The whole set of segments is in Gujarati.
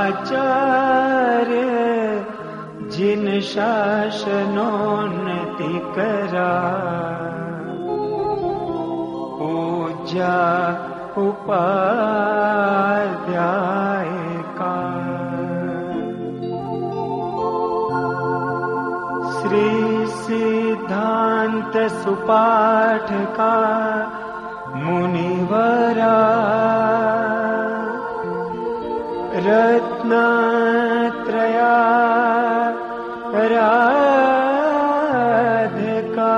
आचार्य जिन शासनोन्नति करा, पूज्या उपाध्याय का। श्री सिद्धांत सुपाठ का मुनिवरा, रत्नत्रया राधिका,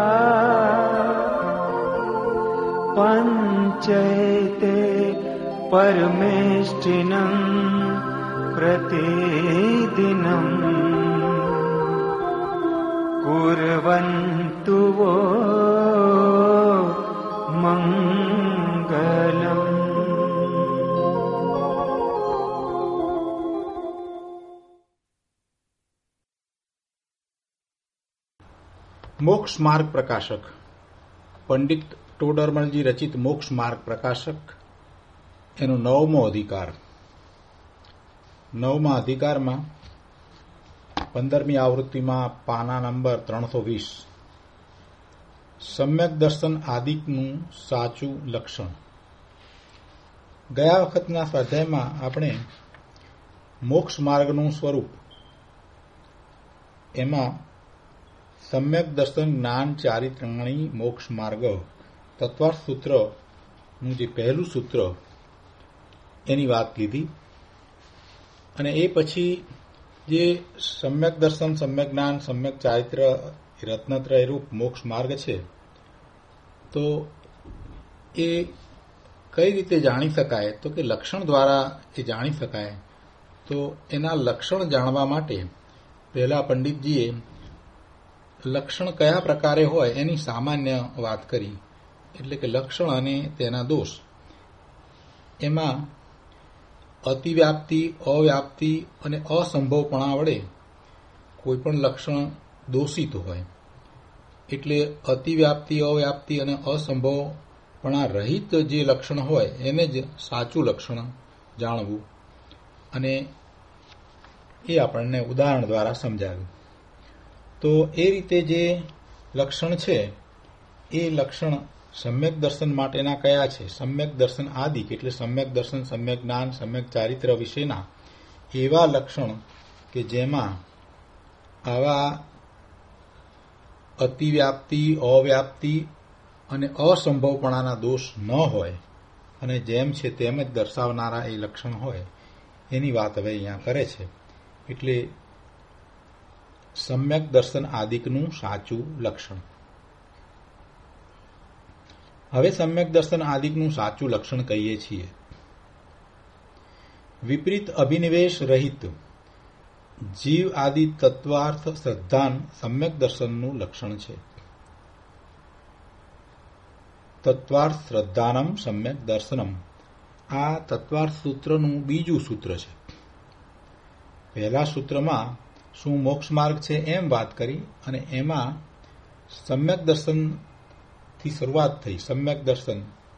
पंचैते परमेष्टिनं प्रतिदिनं कुर्वन्तु वो मंगलम्। મોક્ષ માર્ગ પ્રકાશક પંડિત ટોડરમલજી રચિત મોક્ષ માર્ગ પ્રકાશક એનો 9મો અધિકાર. 9મા અધિકારમાં 15મી આવૃત્તિમાં પાના નંબર 320 સમ્યક દર્શન આદિકનું સાચું લક્ષણ. ગયા વખતના સ્વાધ્યાયમાં આપણે મોક્ષ માર્ગનું સ્વરૂપ, એમાં સમ્યક દર્શન જ્ઞાન ચારિત્રાણી મોક્ષ માર્ગ તત્વાર્થ સૂત્રનું જે પહેલું સૂત્ર એની વાત લીધી. અને એ પછી જે સમ્યક દર્શન, સમ્યક જ્ઞાન, સમ્યક ચારિત્ર રત્નત્રય રૂપ મોક્ષ માર્ગ છે, તો એ કઈ રીતે જાણી શકાય, તો કે લક્ષણ દ્વારા એ જાણી શકાય. તો એના લક્ષણ જાણવા માટે પહેલા પંડિતજીએ લક્ષણ કયા પ્રકારે હોય એની સામાન્ય વાત કરી. એટલે કે લક્ષણ અને તેના દોષ, એમાં અતિવ્યાપ્તિ, અવ્યાપ્તિ અને અસંભવપણા વડે કોઈપણ લક્ષણ દોષિત હોય. એટલે અતિવ્યાપ્તિ, અવ્યાપ્તિ અને અસંભવપણા રહિત જે લક્ષણ હોય એને જ સાચું લક્ષણ જાણવું. અને એ આપણને ઉદાહરણ દ્વારા સમજાવ્યું. તો એ રીતે જે લક્ષણ છે એ લક્ષણ સમ્યક દર્શન માટેના કયા છે? સમ્યક દર્શન આદિક એટલે સમ્યક દર્શન, સમ્યક જ્ઞાન, સમ્યક ચારિત્ર વિશેના એવા લક્ષણ કે જેમાં આવા અતિવ્યાપ્તિ, અવ્યાપ્તિ અને અસંભવપણાના દોષ ન હોય અને જેમ છે તેમ જ દર્શાવનારા એ લક્ષણ હોય, એની વાત હવે અહીંયા કરે છે. એટલે સમ્યક દર્શન આદિકનું સાચું લક્ષણ. હવે સમ્યક દર્શન આદિકનું સાચું લક્ષણ કહીએ છીએ. વિપરીત અભિનિવેશ રહિત જીવ આદિ તત્વાર્થ શ્રદ્ધાન સમ્યક દર્શનનું લક્ષણ છે. તત્વાર્થ શ્રદ્ધાનમ સમ્યક દર્શનમ, આ તત્વાર્થ સૂત્રનું બીજું સૂત્ર છે. પહેલા સૂત્રમાં શું મોક્ષ માર્ગ છે એમ વાત કરી અને એમાં સમ્યક દર્શનથી શરૂઆત થઈ. સમ્યક દર્શન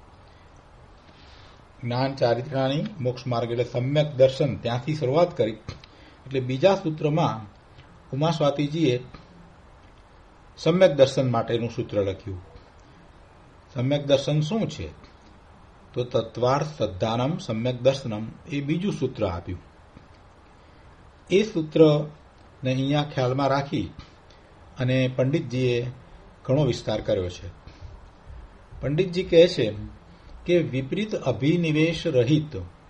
જ્ઞાન ચારિત્રાણી મોક્ષ માર્ગ એટલે સમ્યક દર્શન, ત્યાંથી શરૂઆત કરી. એટલે બીજા સૂત્રમાં ઉમા સ્વાતિજીએ સમ્યક દર્શન માટેનું સૂત્ર લખ્યું. સમ્યક દર્શન શું છે? તો તત્વાર્થ શ્રદ્ધાનમ સમ્યક દર્શનમ, એ બીજું સૂત્ર આપ્યું. એ સૂત્રને અહીંયા ખ્યાલમાં રાખી અને પંડિતજીએ ઘણો વિસ્તાર કર્યો છે. પંડિતજી કહે છે કે વિપરીત અભિનિવેશ રહિત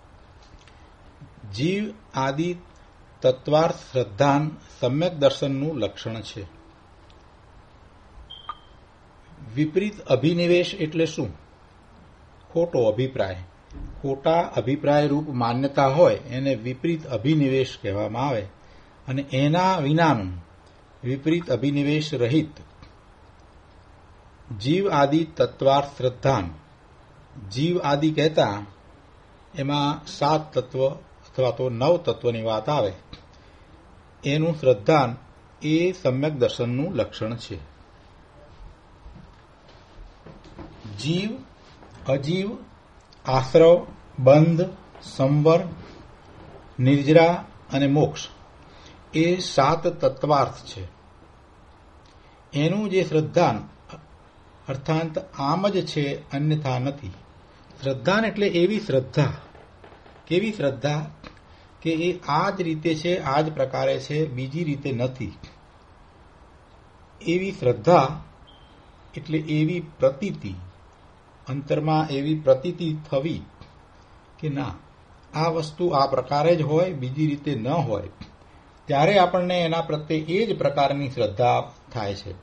જીવ આદિ તત્વાર્થ શ્રદ્ધાન સમ્યક દર્શનનું લક્ષણ છે. વિપરીત અભિનિવેશ એટલે શું? ખોટો અભિપ્રાય, ખોટા અભિપ્રાય રૂપ માન્યતા હોય એને વિપરીત અભિનિવેશ કહેવામાં આવે. અને એના વિનાનું વિપરીત અભિનિવેશ રહિત જીવ આદિ તત્વાર્થ શ્રદ્ધાન, જીવ આદિ કહેતા એમાં 7 તત્વ અથવા તો 9 તત્વની વાત આવે, એનું શ્રદ્ધાન એ સમ્યક દર્શનનું લક્ષણ છે. જીવ, અજીવ, આશ્રવ, બંધ, સંવર નિર્જરા અને મોક્ષ એ 7 તત્વાર્થ છે. એનું જે શ્રદ્ધાન અર્થાંત આમ જ છે, અન્યથા નથી. શ્રદ્ધાન એટલે એવી શ્રદ્ધા, કેવી શ્રદ્ધા કે એ આ જ રીતે છે, આ જ પ્રકારે છે, બીજી રીતે નથી. એવી શ્રદ્ધા એટલે એવી પ્રતીતિ, અંતરમાં એવી પ્રતીતિ થવી કે ના, આ વસ્તુ આ પ્રકારે જ હોય, બીજી રીતે ન હોય, ત્યારે આપણને એના પ્રત્યે એ જ પ્રકારની શ્રદ્ધા થાય છે.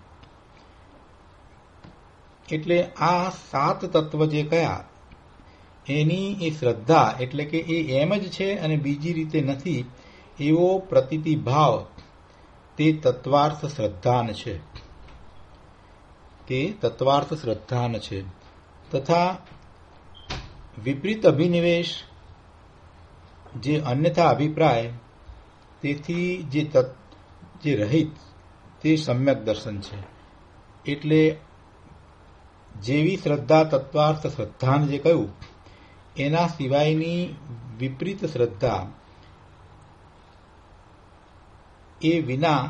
એટલે આ 7 તત્વ જે કયા એની એ શ્રદ્ધા એટલે કે એ એમ જ છે અને બીજી રીતે નથી એવો પ્રતીતિ ભાવ તે તત્વાર્થ શ્રદ્ધાન છે. તે તત્વાર્થ શ્રદ્ધાન છે. તથા વિપરીત અભિનિવેશ જે અન્યથા અભિપ્રાય તેથી જે રહિત તે સમ્યક દર્શન છે. એટલે જેવી શ્રદ્ધા તત્વાર્થ શ્રદ્ધાન જે કહ્યું એના સિવાયની વિપરીત શ્રદ્ધા એ વિના,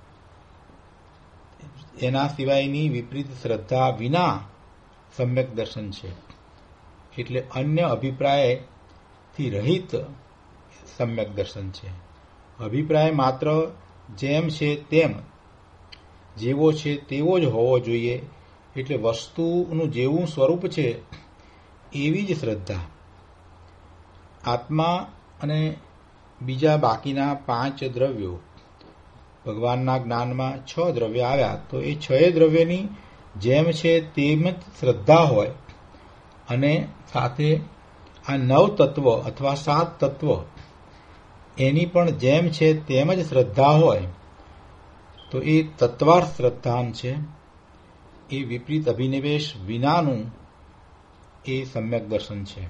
એના સિવાયની વિપરીત શ્રદ્ધા વિના સમ્યક દર્શન છે. એટલે અન્ય અભિપ્રાયથી રહિત સમ્યક દર્શન છે. અભિપ્રાય માત્ર જેમ છે તેમ, જેવો છે તેવો જ હોવો જોઈએ. એટલે વસ્તુનું જેવું સ્વરૂપ છે એવી જ શ્રદ્ધા. આત્મા અને બીજા બાકીના 5 દ્રવ્યો, ભગવાનના જ્ઞાનમાં 6 દ્રવ્ય આવ્યા, તો એ 6 દ્રવ્યની જેમ છે તેમ જ શ્રદ્ધા હોય અને સાથે આ 9 તત્વ અથવા 7 તત્વ એની પણ જેમ છે તેમ જ શ્રદ્ધા હોય તો એ તત્વાર્થ શ્રદ્ધાન છે. એ વિપરીત અભિનિવેશ વિનાનું એ સમ્યક દર્શન છે.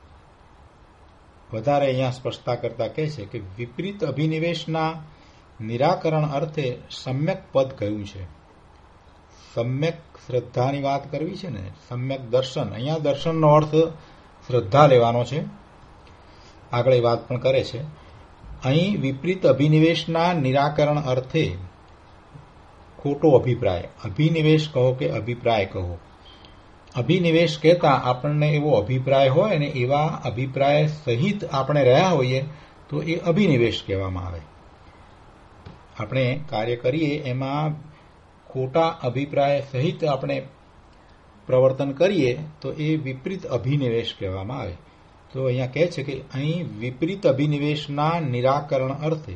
વધારે અહીંયા સ્પષ્ટતા કરતા કહે છે કે વિપરીત અભિનિવેશના નિરાકરણ અર્થે સમ્યક પદ કહ્યું છે. સમ્યક શ્રદ્ધાની વાત કરવી છે ને, સમ્યક દર્શન. અહીંયા દર્શનનો અર્થ શ્રદ્ધા લેવાનો છે. આગળ એ વાત પણ કરે છે. અહીં વિપરીત અભિનિવેશના નિરાકરણ અર્થે ખોટો અભિપ્રાય, અભિનિવેશ કહો કે અભિપ્રાય કહો, અભિનિવેશ કહેતા આપણને એવો અભિપ્રાય હોય ને એવા અભિપ્રાય સહિત આપણે રહ્યા હોઈએ તો એ અભિનિવેશ કહેવામાં આવે. આપણે કાર્ય કરીએ એમાં ખોટા અભિપ્રાય સહિત આપણે પ્રવર્તન કરીએ તો એ વિપરીત અભિનિવેશ કહેવામાં આવે. તો અહીંયા કહે છે કે અહીં વિપરીત અભિનિવેશના નિરાકરણ અર્થે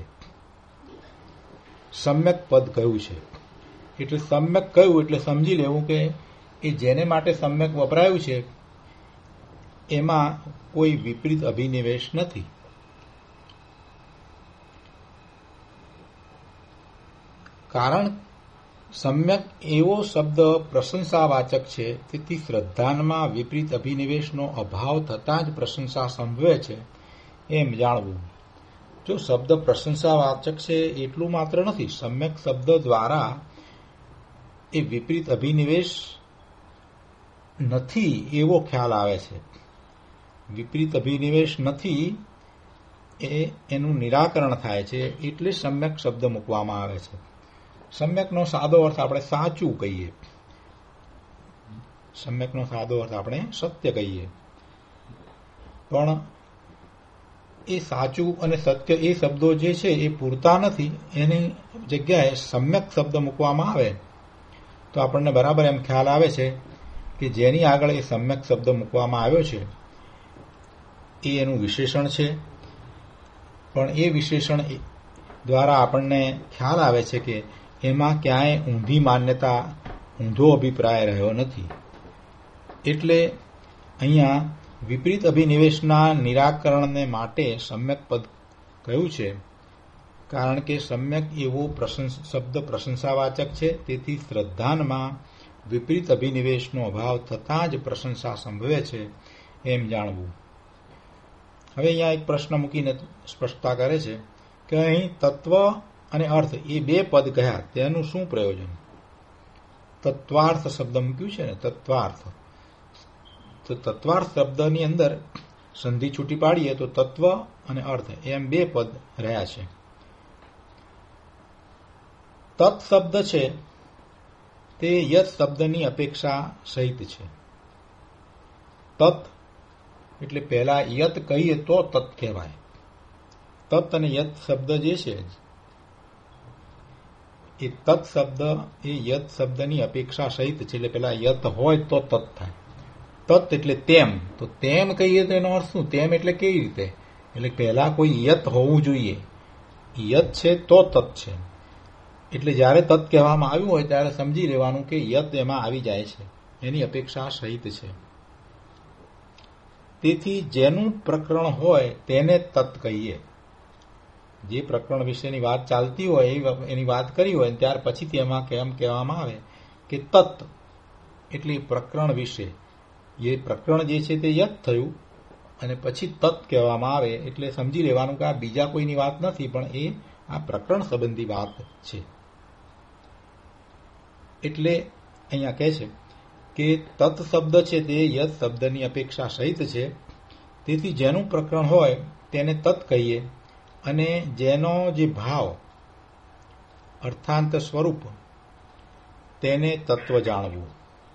સમ્યક પદ કહ્યું છે. એટલે સમ્યક કહ્યું એટલે સમજી લેવું કે એ જેને માટે સમ્યક વપરાયું છે એમાં કોઈ વિપરીત અભિનિવેશ નથી. કારણ સમ્યક એવો શબ્દ પ્રશંસાવાચક છે, તેથી શ્રદ્ધાનમાં વિપરીત અભિનિવેશનો અભાવ થતાં જ પ્રશંસા સંભવે છે એમ જાણવું. જો શબ્દ પ્રશંસાવાચક છે એટલું માત્ર નથી, સમ્યક શબ્દ દ્વારા એ વિપરીત અભિનિવેશ નથી એવો ખ્યાલ આવે છે. વિપરીત અભિનિવેશ નથી એનું નિરાકરણ થાય છે એટલે સમ્યક શબ્દ મૂકવામાં આવે છે. સમ્યકનો સાદો અર્થ આપણે સાચું કહીએ, સમ્યકનો સાદો અર્થ આપણે સત્ય કહીએ. પણ એ સાચું અને સત્ય એ શબ્દો જે છે એ પૂરતા નથી. એની જગ્યાએ સમ્યક શબ્દ મૂકવામાં આવે તો આપણને બરાબર એમ ખ્યાલ આવે છે કે જેની આગળ એ સમ્યક શબ્દ મૂકવામાં આવ્યો છે એ એનું વિશેષણ છે. પણ એ વિશેષણ દ્વારા આપણને ખ્યાલ આવે છે કે એમાં ક્યાંય ઊંધી માન્યતા, ઊંધો અભિપ્રાય રહ્યો નથી. એટલે અહીંયા વિપરીત અભિનિવેશના નિરાકરણને માટે સમ્યક પદ કહ્યું છે. કારણ કે સમ્યક એવો શબ્દ પ્રશંસાવાચક છે, તેથી શ્રદ્ધાનમાં વિપરીત અભિનિવેશનો અભાવ થતાં જ પ્રશંસા સંભવે છે એમ જાણવું. હવે અહીંયા એક પ્રશ્ન મૂકીને સ્પષ્ટતા કરે છે કે અહીં તત્વ અને અર્થ એ 2 પદ કહ્યા, તેનું શું પ્રયોજન? તત્વાર્થ શબ્દ મૂક્યું છે ને, તત્વાર્થ. તો તત્વાર્થ શબ્દની અંદર સંધિ છૂટી પાડીએ તો તત્વ અને અર્થ એમ બે પદ રહ્યા છે. તત્ શબ્દ છે તે યત શબ્દની અપેક્ષા સહિત છે. તત્ એટલે પહેલા યત કહીએ તો તત્ કહેવાય. તત્ અને યત શબ્દ જે છે એ તત્ શબ્દ એ યત શબ્દની અપેક્ષા સહિત છે. એટલે પેલા યત હોય તો તત્ થાય. તત્ એટલે તેમ, તો તેમ કહીએ તો એનો અર્થ શું? તેમ એટલે કેવી રીતે? એટલે પહેલા કોઈ યત હોવું જોઈએ. યત છે તો તત્ છે. એટલે જ્યારે તત્ કહેવામાં આવ્યું હોય ત્યારે સમજી લેવાનું કે યત એમાં આવી જાય છે, એની અપેક્ષા સહિત છે. તેથી જેનું પ્રકરણ હોય તેને તત્ કહીએ. જે પ્રકરણ વિશેની વાત ચાલતી હોય એની વાત કરી હોય ત્યાર પછી તેમાં કેમ કહેવામાં આવે કે તત્ એટલે પ્રકરણ વિશે. એ પ્રકરણ જે છે તે યત થયું અને પછી તત્ કહેવામાં આવે એટલે સમજી લેવાનું કે આ બીજા કોઈની વાત નથી, પણ એ આ પ્રકરણ સંબંધી વાત છે. એટલે અહીંયા કહે છે કે તત્ શબ્દ છે તે યત શબ્દની અપેક્ષા સહિત છે. તેથી જેનું પ્રકરણ હોય તેને તત્ કહીએ અને જેનો જે ભાવ અર્થાંત સ્વરૂપ તેને તત્વ જાણવું.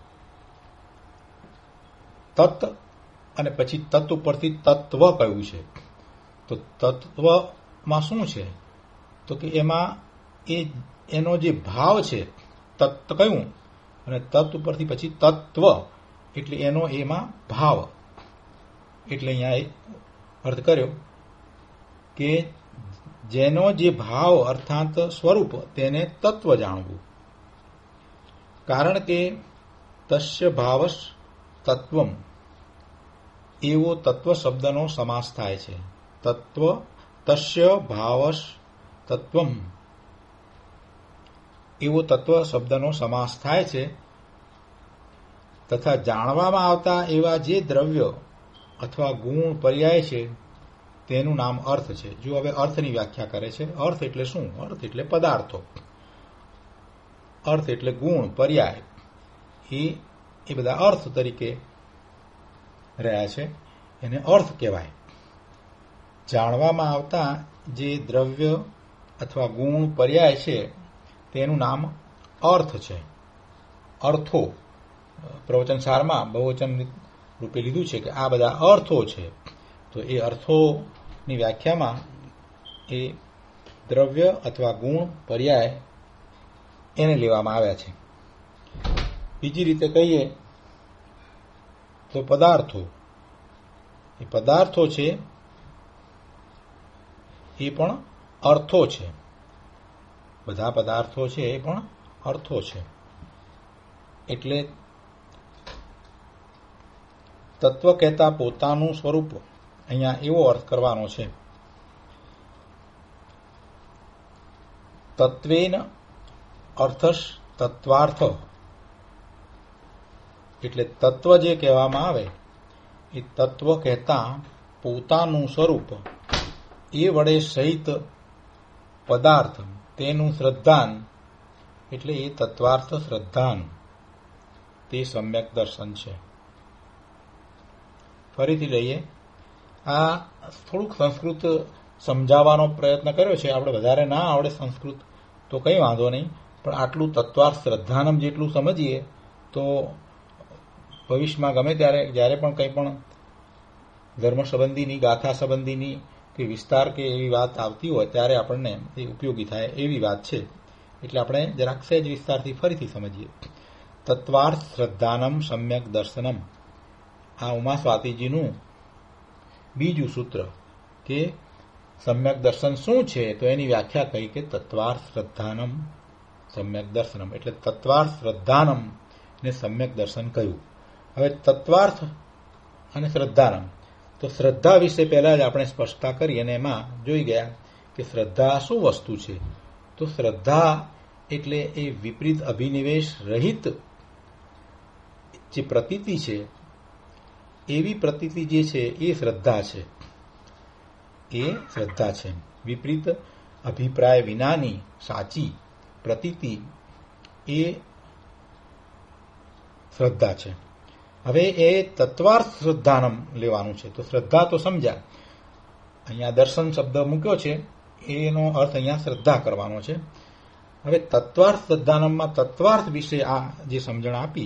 તત્ અને પછી તત્ ઉપરથી તત્વ કયું છે. તો તત્વમાં શું છે? તો કે એમાં એનો જે ભાવ છે તત્વ કયું, અને તત્વ ઉપરથી પછી તત્વ એટલે એનો એમાં ભાવ. એટલે અહીંયા એક અર્થ કર્યો કે જેનો જે ભાવ અર્થાત સ્વરૂપ તેને તત્વ જાણવું. કારણ કે તસ્ય ભાવસ તત્વમ એવો તત્વ શબ્દનો સમાસ થાય છે. તત્વ તસ્ય ભાવસ તત્વમ એવો તત્વ શબ્દનો સમાસ થાય છે. તથા જાણવામાં આવતા એવા જે દ્રવ્ય અથવા ગુણ પર્યાય છે તેનું નામ અર્થ છે. જો હવે અર્થની વ્યાખ્યા કરે છે. અર્થ એટલે શું? અર્થ એટલે પદાર્થો. અર્થ એટલે ગુણ પર્યાય, એ બધા અર્થ તરીકે રહ્યા છે, એને અર્થ કહેવાય. જાણવામાં આવતા જે દ્રવ્ય અથવા ગુણ પર્યાય છે તેનું નામ અર્થ છે. અર્થો પ્રવચન સારમાં બહુવચન રૂપે લીધું છે કે આ બધા અર્થો છે. તો એ અર્થોની વ્યાખ્યામાં એ દ્રવ્ય અથવા ગુણ પર્યાય એને લેવામાં આવ્યા છે. બીજી રીતે કહીએ તો પદાર્થો, એ પદાર્થો છે એ પણ અર્થો છે. બધા પદાર્થો છે એ પણ અર્થો છે. એટલે તત્વ કહેતા પોતાનું સ્વરૂપ અહીંયા એવો અર્થ કરવાનો છે. તત્વેન અર્થસ તત્વાર્થ એટલે તત્વ જે કહેવામાં આવે એ તત્વ કહેતા પોતાનું સ્વરૂપ એ વડે સહિત પદાર્થ તેનું શ્રદ્ધાન એટલે એ તત્વાર્થ શ્રદ્ધાન તે સમ્યક દર્શન છે. ફરીથી લઈએ. આ થોડુંક સંસ્કૃત સમજાવવાનો પ્રયત્ન કર્યો છે. આપણે વધારે ના આવડે સંસ્કૃત તો કંઈ વાંધો નહીં, પણ આટલું તત્વાર્થ શ્રદ્ધાનમ જેટલું સમજીએ તો ભવિષ્યમાં ગમે ત્યારે જ્યારે પણ કંઈ પણ ધર્મ સંબંધીની ગાથા સંબંધીની કે વિસ્તાર કે એવી વાત આવતી હોય ત્યારે આપણને એ ઉપયોગી થાય એવી વાત છે. એટલે આપણે જરાક સહેજ વિસ્તારથી ફરીથી સમજીએ. તત્વાર્થ શ્રદ્ધાનમ સમ્યક દર્શનમ, આ ઉમા સ્વાતિજીનું બીજું સૂત્ર કે સમ્યક દર્શન શું છે તો એની વ્યાખ્યા કહી કે તત્વાર્થ શ્રદ્ધાનમ સમ્યક દર્શનમ એટલે તત્વાર્થ શ્રદ્ધાનમ ને સમ્યક દર્શન કહ્યું. હવે તત્વાર્થ અને શ્રદ્ધાનમ, તો શ્રદ્ધા વિશે પહેલા જ આપણે સ્પષ્ટતા કરી અને એમાં જોઈ ગયા કે શ્રદ્ધા શું વસ્તુ છે. તો શ્રદ્ધા એટલે એ વિપરીત અભિનિવેશ રહિત જે પ્રતીતિ છે એવી પ્રતીતિ જે છે એ શ્રદ્ધા છે. એ શ્રદ્ધા છે. વિપરીત અભિપ્રાય વિનાની સાચી પ્રતીતિ એ શ્રદ્ધા છે. હવે એ તત્વાર્થ શ્રદ્ધાનમ લેવાનું છે. તો શ્રદ્ધા તો સમજ્યા, અહીંયા દર્શન શબ્દ મૂક્યો છે એનો અર્થ અહીંયા શ્રદ્ધા કરવાનો છે. હવે તત્વાર્થ શ્રદ્ધાનમમાં તત્વાર્થ વિશે આ જે સમજણ આપી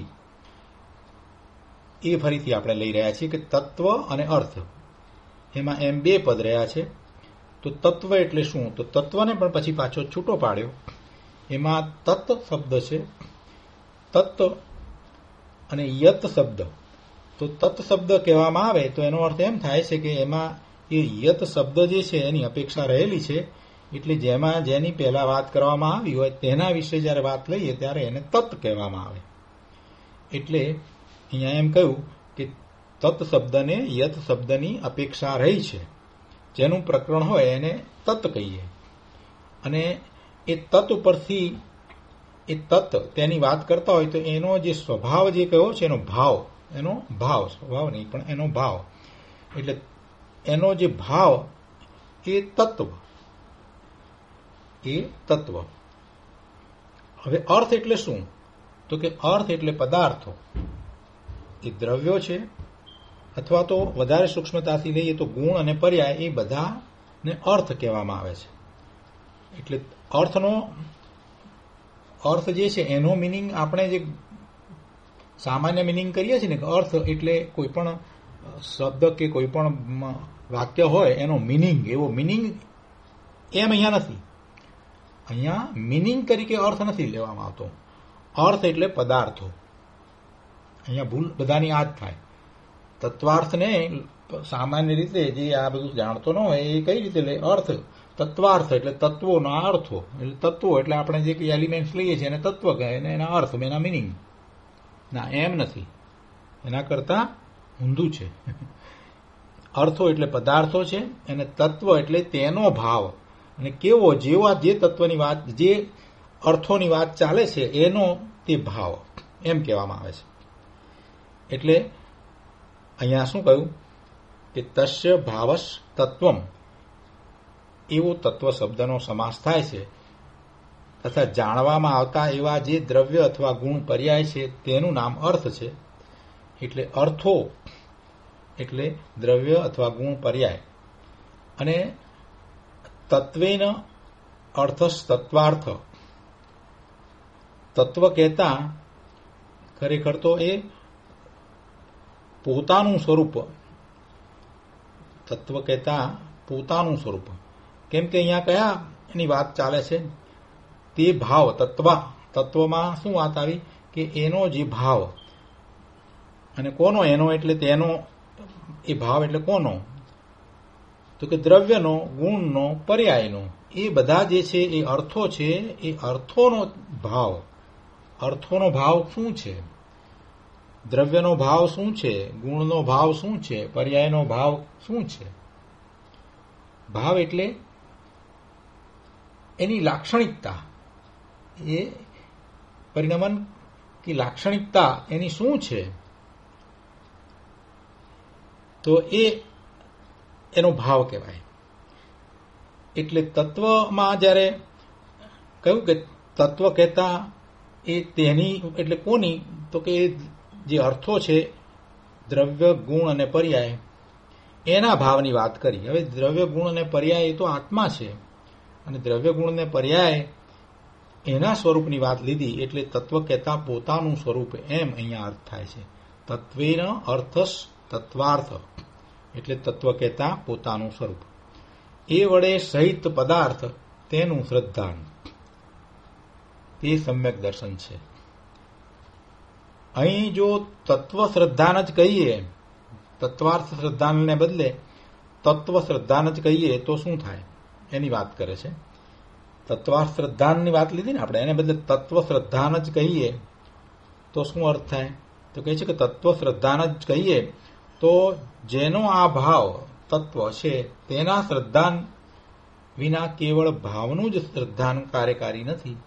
એ ફરીથી આપણે લઈ રહ્યા છીએ કે તત્વ અને અર્થ એમાં એમ બે પદ રહ્યા છે. તો તત્વ એટલે શું? તો તત્વને પણ પછી પાછો છૂટો પાડ્યો. એમાં તત્ શબ્દ છે, તત્વ અને યત શબ્દ. તો તત્ શબ્દ કહેવામાં આવે તો એનો અર્થ એમ થાય છે કે એમાં એ યત શબ્દ જે છે એની અપેક્ષા રહેલી છે, એટલે જેમાં જેની પહેલા વાત કરવામાં આવી હોય તેના વિશે જ્યારે વાત લઈએ ત્યારે એને તત્ કહેવામાં આવે. એટલે અહીંયા એમ કહ્યું કે તત્ શબ્દને યત શબ્દની અપેક્ષા રહી છે, જેનું પ્રકરણ હોય એને તત્ કહીએ. અને એ તત્ ઉપરથી એ તત્ તેની વાત કરતા હોય તો એનો જે સ્વભાવ જે કયો છે એનો ભાવ સ્વભાવ નહીં પણ એનો ભાવ, એટલે એનો જે ભાવ એ તત્વ. હવે અર્થ એટલે શું? તો કે અર્થ એટલે પદાર્થો, એ દ્રવ્યો છે, અથવા તો વધારે સૂક્ષ્મતાથી લઈએ તો ગુણ અને પર્યાય, એ બધાને અર્થ કહેવામાં આવે છે. એટલે અર્થ જે છે એનો મિનિંગ આપણે જે સામાન્ય મિનિંગ કરીએ છીએ ને, અર્થ એટલે કોઈ પણ શબ્દ કે કોઈ પણ વાક્ય હોય એનો મિનિંગ, એવો મિનિંગ એમ અહીંયા નથી. અહીંયા મિનિંગ તરીકે અર્થ નથી લેવામાં આવતો. અર્થ એટલે પદાર્થો. અહીંયા ભૂલ બધાની આ જ થાય. તત્વાર્થને સામાન્ય રીતે જે આ બધું જાણતો ન હોય એ કઈ રીતે લે? અર્થ તત્વાર્થ એટલે તત્વોના અર્થો, એટલે તત્વો એટલે આપણે જે કઈ એલિમેન્ટ્સ લઈએ છીએ એને તત્વ કહે, અને એના અર્થ એના મિનિંગ. ના, એમ નથી, એના કરતા ઊંધું છે. અર્થો એટલે પદાર્થો છે, અને તત્વ એટલે તેનો ભાવ, અને કેવો જેવા જે તત્વની વાત, જે અર્થોની વાત ચાલે છે એનો તે ભાવ, એમ કહેવામાં આવે છે. એટલે અહીંયા શું કહ્યું કે તસ્ય ભાવસ તત્વમ, એવો તત્વ શબ્દનો સમાસ થાય છે. તથા જાણવામાં આવતા એવા જે દ્રવ્ય અથવા ગુણ પર્યાય છે તેનું નામ અર્થ છે. એટલે અર્થો એટલે દ્રવ્ય અથવા ગુણ પર્યાય. અને તત્વેન અર્થસ તત્વાર્થ, તત્વ કહેતા ખરેખર તો એ પોતાનું સ્વરૂપ, તત્વ કહેતા પોતાનું સ્વરૂપ. કેમ કે અહીંયા કયા એની વાત ચાલે છે? તે ભાવ, તત્વમાં શું વાત આવી કે એનો જે ભાવ, અને કોનો એનો? એટલે તેનો, એ ભાવ એટલે કોનો? તો કે દ્રવ્યનો, ગુણનો, પર્યાયનો. એ બધા જે છે એ અર્થો છે. એ અર્થોનો ભાવ, અર્થોનો ભાવ શું છે? દ્રવ્યનો ભાવ શું છે? ગુણનો ભાવ શું છે? પર્યાયનો ભાવ શું છે? ભાવ એટલે એની લાક્ષણિકતા, એ પરિણમન કે લાક્ષણિકતા એની શું છે? તો એનો ભાવ કહેવાય. એટલે તત્વમાં જ્યારે કહ્યું કે તત્વ કહેતા એ તેની એટલે કોની? તો કે જે અર્થો છે દ્રવ્ય, ગુણ અને પર્યાય, એના ભાવની વાત કરી. હવે દ્રવ્ય, ગુણ અને પર્યાય એ તો આત્મા છે, અને દ્રવ્ય, ગુણ અને પર્યાય એના સ્વરૂપની વાત લીધી. એટલે તત્વ કહેતા પોતાનું સ્વરૂપ, એમ અહીંયા અર્થ થાય છે. તત્વેન અર્થસ તત્વાર્થ એટલે તત્વ કહેતા પોતાનું સ્વરૂપ. એ વડે સહિત પદાર્થ તેનું શ્રદ્ધાન, તે સમ્યક દર્શન છે. અહીં જો તત્વ શ્રદ્ધાન જ કહીએ, તત્વાર્થ શ્રદ્ધાનને બદલે તત્વ શ્રદ્ધાન જ કહીએ તો શું થાય? એની વાત કરે છે. તત્વાર્થ શ્રદ્ધાનની વાત લીધી ને આપણે, એને બદલે તત્વ શ્રદ્ધાન જ કહીએ તો શું અર્થ થાય? તો કહે છે કે તત્વ શ્રદ્ધાન જ કહીએ તો જેનો આ ભાવ તત્વ છે તેના શ્રદ્ધાન વિના કેવળ ભાવનું જ શ્રદ્ધાન કાર્યકારી નથી.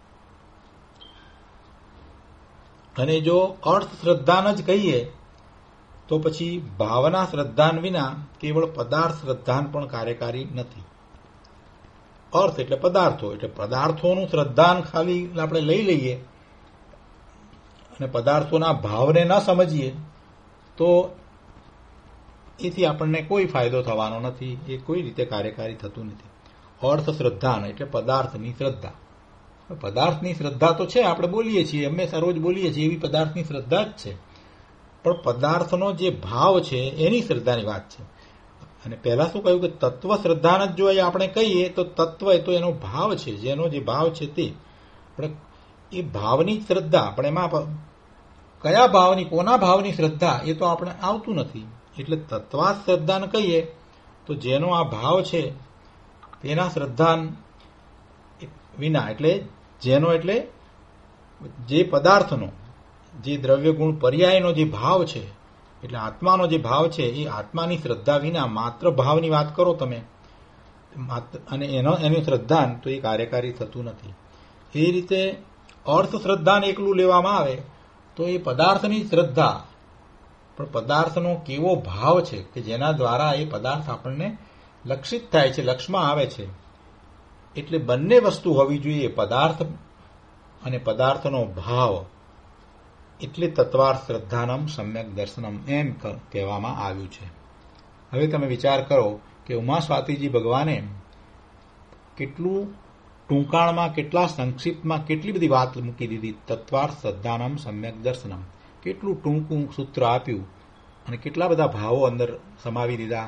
અને જો અર્થ શ્રદ્ધાન જ કહીએ તો પછી ભાવના શ્રદ્ધાન વિના કેવળ પદાર્થ શ્રદ્ધાન પણ કાર્યકારી નથી. અર્થ એટલે પદાર્થો, એટલે પદાર્થોનું શ્રદ્ધાન ખાલી આપણે લઈ લઈએ અને પદાર્થોના ભાવને ન સમજીએ તો એથી આપણને કોઈ ફાયદો થવાનો નથી, એ કોઈ રીતે કાર્યકારી થતું નથી. અર્થ શ્રદ્ધા એટલે પદાર્થની શ્રદ્ધા. પદાર્થની શ્રદ્ધા તો છે, આપણે બોલીએ છીએ, હંમેશા રોજ બોલીએ છીએ, એવી પદાર્થની શ્રદ્ધા જ છે. પણ પદાર્થનો જે ભાવ છે એની શ્રદ્ધાની વાત છે. અને પહેલા શું કહ્યું કે તત્વ શ્રદ્ધા જ જો આપણે કહીએ તો તત્વ એ તો એનો ભાવ છે, જેનો જે ભાવ છે તે એ ભાવની શ્રદ્ધા. પણ એમાં કયા ભાવની, કોના ભાવની શ્રદ્ધા એ તો આપણે આવતું નથી. એટલે તત્વા શ્રદ્ધાને કહીએ તો જેનો આ ભાવ છે તેના શ્રદ્ધા વિના, એટલે જેનો એટલે જે પદાર્થનો જે દ્રવ્ય ગુણ પર્યાયનો જે ભાવ છે, એટલે આત્માનો જે ભાવ છે એ આત્માની શ્રદ્ધા વિના માત્ર ભાવની વાત કરો તમે, અને એની શ્રદ્ધા તો એ કાર્યકારી થતું નથી. એ રીતે અર્થ શ્રદ્ધાને એકલું લેવામાં આવે તો એ પદાર્થની શ્રદ્ધા, પણ પદાર્થનો કેવો ભાવ છે કે જેના દ્વારા એ પદાર્થ આપણને લક્ષિત થાય છે, લક્ષમાં આવે છે. એટલે બંને વસ્તુ હોવી જોઈએ, પદાર્થ અને પદાર્થનો ભાવ. એટલે તત્વાર્થ શ્રદ્ધાનમ સમ્યક દર્શનમ એમ કહેવામાં આવ્યું છે. હવે તમે વિચાર કરો કે ઉમા સ્વાતિજી ભગવાને કેટલું ટૂંકાણમાં, કેટલા સંક્ષિપ્તમાં કેટલી બધી વાત મૂકી દીધી. તત્વાર્થ શ્રદ્ધાનમ સમ્યક દર્શનમ, કેટલું ટૂંકું સૂત્ર આપ્યું અને કેટલા બધા ભાવો અંદર સમાવી દીધા.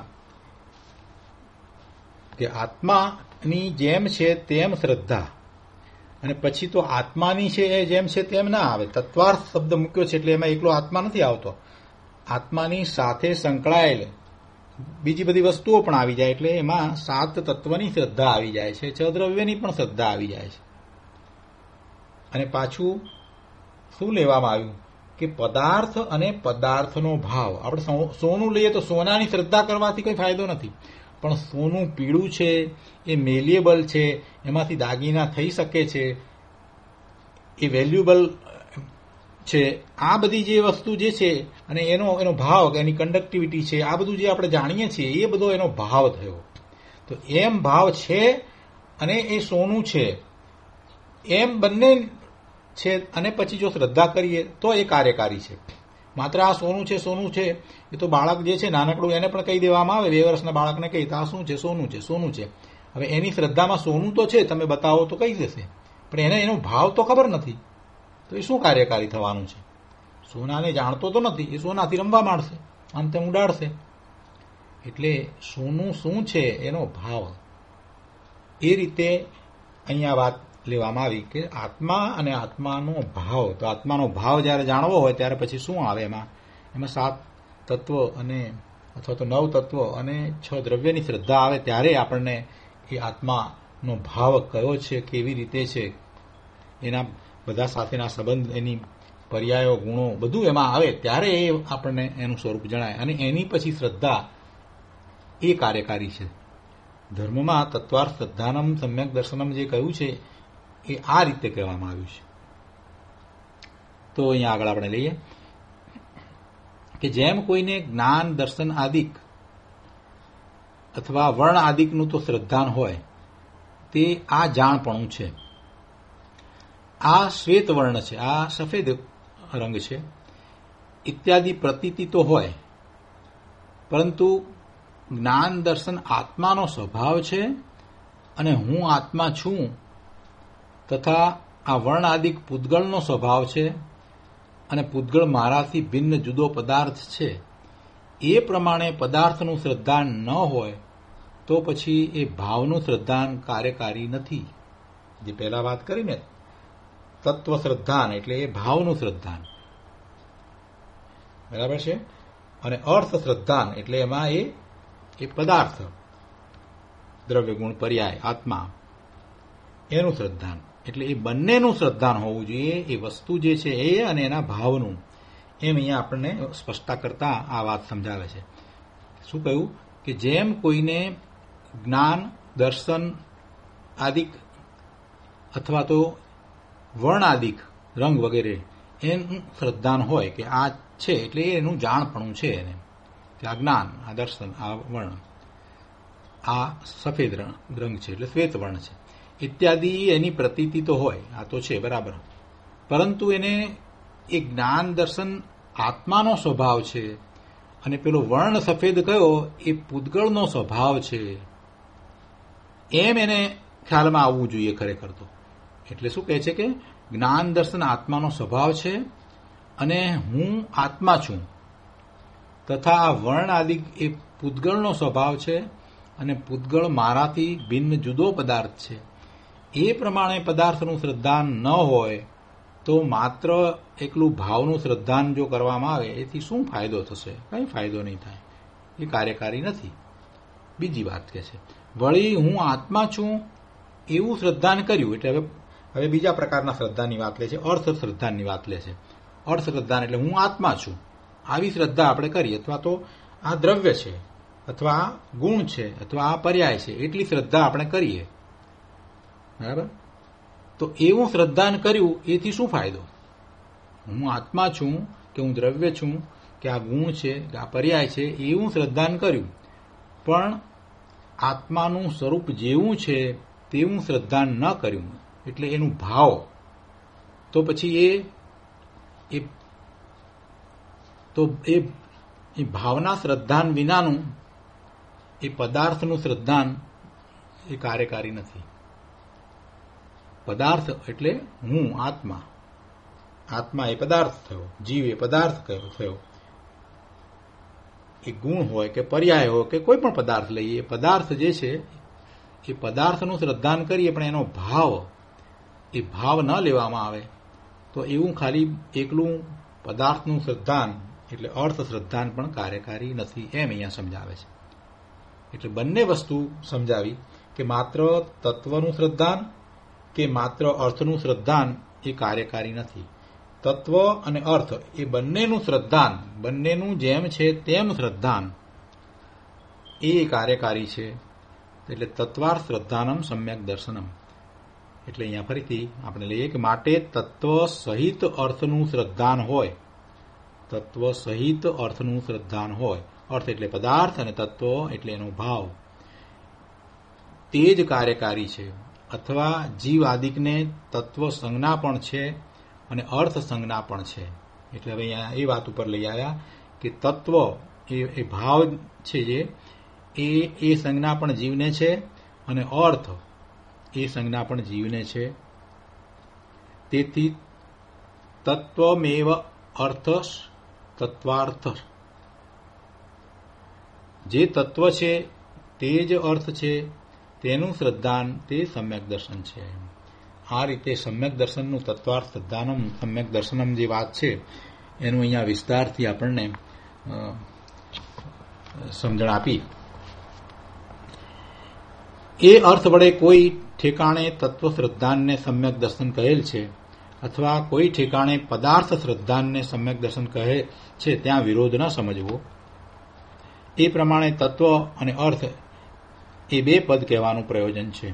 કે આત્માની જેમ છે તેમ શ્રદ્ધા, અને પછી તો આત્માની છે એ જેમ છે તેમ ના આવે. તત્વાર્થ શબ્દ મૂક્યો છે એટલે એમાં એકલો આત્મા નથી આવતો, આત્માની સાથે સંકળાયેલ બીજી બધી વસ્તુઓ પણ આવી જાય. એટલે એમાં સાત તત્વની શ્રદ્ધા આવી જાય છે, છ દ્રવ્યની પણ શ્રદ્ધા આવી જાય છે. અને પાછું શું લેવામાં આવ્યું કે પદાર્થ અને પદાર્થનો ભાવ. આપણે સોનું લઈએ તો સોનાની શ્રદ્ધા કરવાથી કોઈ ફાયદો નથી, પણ સોનું પીળું છે, એ મેલિયેબલ છે, એમાંથી દાગીના થઈ શકે છે, એ વેલ્યુએબલ છે. આ બધી જે વસ્તુ જે છે અને એનો ભાવ, એની કન્ડક્ટિવિટી છે, આ બધું જે આપણે જાણીએ છીએ એ બધો એનો ભાવ થયો. તો એમ ભાવ છે અને એ સોનું છે, એમ બંને છે. અને પછી જો શ્રદ્ધા કરીએ તો એ કાર્યકારી છે. માત્ર આ સોનું છે એ તો બાળક જે છે નાનકડું, એને પણ કહી દેવામાં આવે, 2 વર્ષના બાળકને કહી તો આ શું છે, સોનું છે. હવે એની શ્રદ્ધામાં સોનું તો છે, તમે બતાવો તો કહી દેશે, પણ એનો ભાવ તો ખબર નથી, તો એ શું કાર્યકારી થવાનું છે? સોનાને જાણતો તો નથી, એ સોનાથી રમવા માંડશે, આમ તેમ ઉડાડશે. એટલે સોનું શું છે એનો ભાવ. એ રીતે અહીંયા વાત લેવામાં આવી કે આત્મા અને આત્માનો ભાવ. તો આત્માનો ભાવ જ્યારે જાણવો હોય ત્યારે પછી શું આવે એમાં 7 તત્વો અને અથવા તો 9 તત્વો અને 6 દ્રવ્યની શ્રદ્ધા આવે ત્યારે આપણને એ આત્માનો ભાવ કયો છે, કેવી રીતે છે, એના બધા સાથેના સંબંધ, એની પર્યાયો, ગુણો બધું એમાં આવે ત્યારે એ આપણને એનું સ્વરૂપ જણાય. અને એની પછી શ્રદ્ધા એ કાર્યકારી છે. ધર્મમાં તત્વાર્થ શ્રદ્ધાનમ સમ્યક દર્શનમ જે કહ્યું છે એ આ રીતે કહેવામાં આવ્યું છે. તો અહીંયા આગળ આપણે લઈએ કે જેમ કોઈને જ્ઞાન, દર્શન આદિક અથવા વર્ણ આદિકનું તો શ્રદ્ધાન હોય, તે આ જાણપણું છે. આ શ્વેત વર્ણ છે, આ સફેદ રંગ છે ઇત્યાદિ પ્રતીતિ તો હોય, પરંતુ જ્ઞાન દર્શન આત્માનો સ્વભાવ છે અને હું આત્મા છું, તથા આ વર્ણ આદિક પૂતગળનો સ્વભાવ છે અને પૂતગળ મારાથી ભિન્ન જુદો પદાર્થ છે. એ પ્રમાણે પદાર્થનું શ્રદ્ધાન ન હોય તો પછી એ ભાવનું શ્રદ્ધાન કાર્યકારી નથી. જે પહેલા વાત કરીને તત્વ શ્રદ્ધાન એટલે એ ભાવનું શ્રદ્ધાન, બરાબર છે. અને અર્થ શ્રદ્ધાન એટલે એમાં એ પદાર્થ, દ્રવ્ય ગુણ પર્યાય, આત્મા, એનું શ્રદ્ધાન. એટલે એ બંનેનું શ્રદ્ધાન હોવું જોઈએ, એ વસ્તુ જે છે એ અને એના ભાવનું. એમ અહીંયા આપણને સ્પષ્ટતા કરતા આ વાત સમજાવે છે. શું કહ્યું કે જેમ કોઈને જ્ઞાન, દર્શન આદિક અથવા તો વર્ણાદિક રંગ વગેરે એનું શ્રદ્ધાન હોય કે આ છે, એટલે એનું જાણપણું છે એને, કે આ જ્ઞાન, આ દર્શન, આ વર્ણ, આ સફેદ રંગ છે એટલે શ્વેત વર્ણ છે ઇત્યાદિ એની પ્રતીતિ તો હોય, આ તો છે બરાબર. પરંતુ એને એ જ્ઞાન દર્શન આત્માનો સ્વભાવ છે અને પેલો વર્ણ સફેદ કયો એ પૂતગળનો સ્વભાવ છે, એમ એને ખ્યાલમાં આવવું જોઈએ ખરેખર તો. એટલે શું કહે છે કે જ્ઞાન દર્શન આત્માનો સ્વભાવ છે અને હું આત્મા છું, તથા આ વર્ણ આદિ એ પૂતગળનો સ્વભાવ છે અને પૂતગળ મારાથી ભિન્ન જુદો પદાર્થ છે. એ પ્રમાણે પદાર્થનું શ્રદ્ધાન ન હોય તો માત્ર એકલું ભાવનું શ્રદ્ધાન જો કરવામાં આવે એથી શું ફાયદો થશે? કંઈ ફાયદો નહીં થાય, એ કાર્યકારી નથી. બીજી વાત કે છે વળી હું આત્મા છું એવું શ્રદ્ધાન કર્યું. એટલે હવે બીજા પ્રકારના શ્રદ્ધાની વાત લે છે, અર્થ શ્રદ્ધાની વાત લે છે. અર્થ શ્રદ્ધાન એટલે હું આત્મા છું આવી શ્રદ્ધા આપણે કરીએ, અથવા તો આ દ્રવ્ય છે, અથવા આ ગુણ છે, અથવા આ પર્યાય છે, એટલી શ્રદ્ધા આપણે કરીએ. બરાબર? તો એવું શ્રદ્ધાન કર્યું એથી શું ફાયદો? હું આત્મા છું કે હું દ્રવ્ય છું કે આ ગુણ છે કે આ પર્યાય છે એવું શ્રદ્ધાન કર્યું, પણ આત્માનું સ્વરૂપ જેવું છે તેવું શ્રદ્ધાન ન કર્યું, એટલે એનું ભાવ, તો પછી એ ભાવના શ્રદ્ધાન વિનાનું એ પદાર્થનું શ્રદ્ધાન એ કાર્યકારી નથી. પદાર્થ એટલે હું આત્મા, આત્મા એ પદાર્થ થયો, જીવ એ પદાર્થ થયો. એ ગુણ હોય કે પર્યાય હોય કે કોઈ પણ પદાર્થ લઈએ, પદાર્થ જે છે એ પદાર્થનું શ્રદ્ધાન કરીએ પણ એનો ભાવ, એ ભાવ ન લેવામાં આવે તો એવું ખાલી એકલું પદાર્થનું શ્રદ્ધાન એટલે અર્થ શ્રદ્ધાન પણ કાર્યકારી નથી, એમ અહીંયા સમજાવે છે. એટલે બંને વસ્તુ સમજાવી કે માત્ર તત્વનું શ્રદ્ધાન કે માત્ર અર્થનું શ્રદ્ધાન એ કાર્યકારી નથી. તત્વ અને અર્થ એ બંનેનું શ્રદ્ધાન, બંનેનું જેમ છે તેમ શ્રદ્ધાન એ કાર્યકારી છે. એટલે તત્વાર્થ શ્રદ્ધાનમ સમ્યક દર્શનમ. એટલે અહીંયા ફરીથી આપણે લઈએ કે માટે તત્વ સહિત અર્થનું શ્રદ્ધાન હોય, તત્વ સહિત અર્થનું શ્રદ્ધાન હોય, અર્થ એટલે પદાર્થ અને તત્વ એટલે એનો ભાવ, તે જ કાર્યકારી છે. અથવા જીવ આદિકને તત્વ સંજ્ઞા પણ છે અને અર્થ સંજ્ઞા પણ છે. એટલે હવે અહીંયા એ વાત ઉપર લઈ આવ્યા કે તત્વ એ ભાવ છે જે એ સંજ્ઞા પણ જીવને છે અને અર્થ એ સંજ્ઞા પણ જીવને છે. તેથી તત્વમેવ અર્થ તત્વાર્થ, જે તત્વ છે તે જ અર્થ છે, તેનું શ્રદ્ધાન તે સમ્યક દર્શન છે. આ રીતે સમ્યક દર્શનનું તત્વાર્થ શ્રદ્ધાનમ સમ્યક દર્શનમ જે વાત છે એનું અહીંયા વિસ્તારથી આપણને સમજણ આપી. એ અર્થ વડે કોઈ ઠેકાણે તત્વ શ્રદ્ધાનને સમ્યક દર્શન કહેલ છે અથવા કોઈ ઠેકાણે પદાર્થ શ્રદ્ધાનને સમ્યક દર્શન કહે છે, ત્યાં વિરોધ ન સમજવો. એ પ્રમાણે તત્વ અને અર્થ એ બે પદ કહેવાનું પ્રયોજન છે.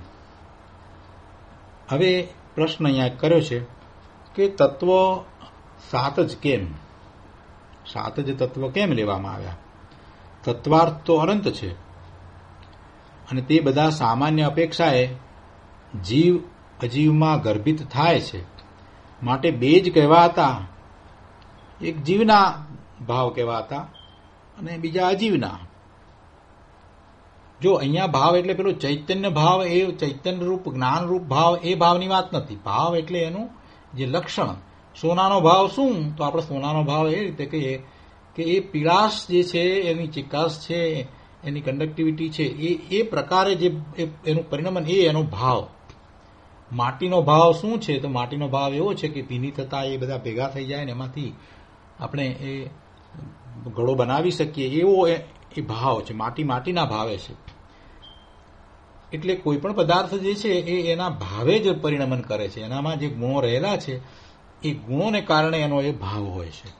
હવે પ્રશ્ન અહીંયા કર્યો છે કે તત્વ સાત જ કેમ, સાત જ તત્વ કેમ લેવામાં આવ્યા? તત્વાર્થ તો અનંત છે અને તે બધા સામાન્ય અપેક્ષાએ જીવ અજીવમાં ગર્ભિત થાય છે, માટે બે જ કહેવાતા. એક જીવના ભાવ કહેવાતા અને બીજા અજીવના. જો અહીંયા ભાવ એટલે પેલો ચૈતન્ય ભાવ, એ ચૈતન્ય રૂપ જ્ઞાન રૂપ ભાવ, એ ભાવની વાત નથી. ભાવ એટલે એનું જે લક્ષણ. સોનાનો ભાવ શું? તો આપણે સોનાનો ભાવ એ રીતે કહીએ કે એ પીળાશ જે છે, એની ચિકાસ છે, એની કંડક્ટિવિટી છે, એ પ્રકારે જે એનું પરિણમન, એ એનો ભાવ. માટીનો ભાવ શું છે? તો માટીનો ભાવ એવો છે કે ભીની થતા એ બધા ભેગા થઈ જાય ને એમાંથી આપણે એ ઘડો બનાવી શકીએ, એવો એ ભાવ છે. માટીના ભાવે છે. એટલે કોઈ પણ પદાર્થ જે છે એ એના ભાવે જ પરિણમન કરે છે. એનામાં જે ગુણો રહેલા છે એ ગુણોને કારણે એનો એ ભાવ હોય છે,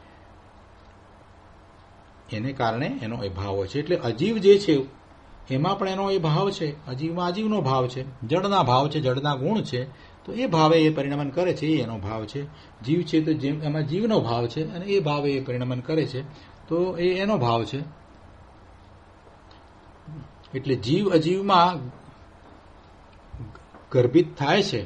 એને કારણે એનો એ ભાવ હોય છે. એટલે અજીવ જે છે એમાં પણ એનો એ ભાવ છે. અજીવમાં અજીવનો ભાવ છે, જડના ભાવ છે, જડના ગુણ છે, તો એ ભાવે એ પરિણમન કરે છે, એ એનો ભાવ છે. જીવ છે તો એમાં જીવનો ભાવ છે અને એ ભાવે એ પરિણમન કરે છે, તો એ એનો ભાવ છે. એટલે જીવ અજીવમાં ગર્ભિત થાય છે